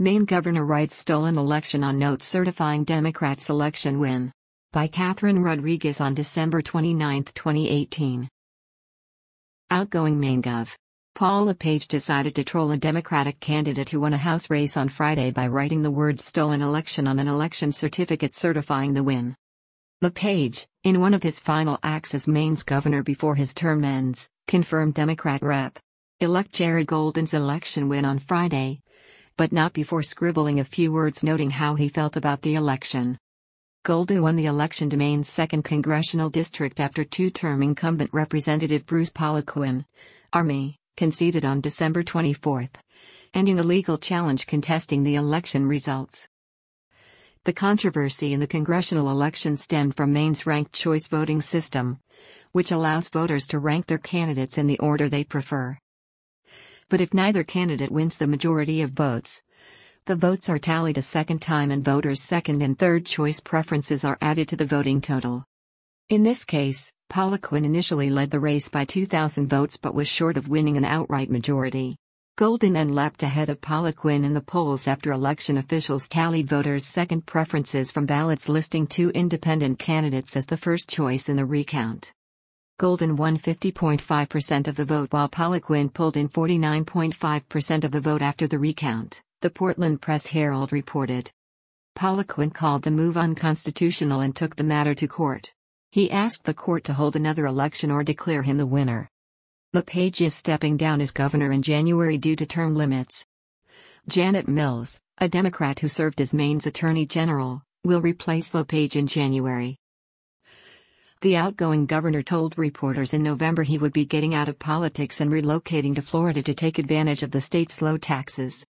Maine governor writes stolen election on note certifying Democrats' election win. By Catherine Rodriguez on December 29, 2018. Outgoing Maine Gov. Paul LePage decided to troll a Democratic candidate who won a House race on Friday by writing the words stolen election on an election certificate certifying the win. LePage, in one of his final acts as Maine's governor before his term ends, confirmed Democrat Rep.-elect Jared Golden's election win on Friday, but not before scribbling a few words noting how he felt about the election. Golden won the election to Maine's 2nd congressional district after two-term incumbent Representative Bruce Poliquin, Army, conceded on December 24, ending the legal challenge contesting the election results. The controversy in the congressional election stemmed from Maine's ranked choice voting system, which allows voters to rank their candidates in the order they prefer. But if neither candidate wins the majority of votes, the votes are tallied a second time and voters' second and third choice preferences are added to the voting total. In this case, Poliquin initially led the race by 2,000 votes but was short of winning an outright majority. Golden then leapt ahead of Poliquin in the polls after election officials tallied voters' second preferences from ballots listing two independent candidates as the first choice in the recount. Golden won 50.5% of the vote while Poliquin pulled in 49.5% of the vote after the recount, the Portland Press-Herald reported. Poliquin called the move unconstitutional and took the matter to court. He asked the court to hold another election or declare him the winner. LePage is stepping down as governor in January due to term limits. Janet Mills, a Democrat who served as Maine's Attorney General, will replace LePage in January. The outgoing governor told reporters in November he would be getting out of politics and relocating to Florida to take advantage of the state's low taxes.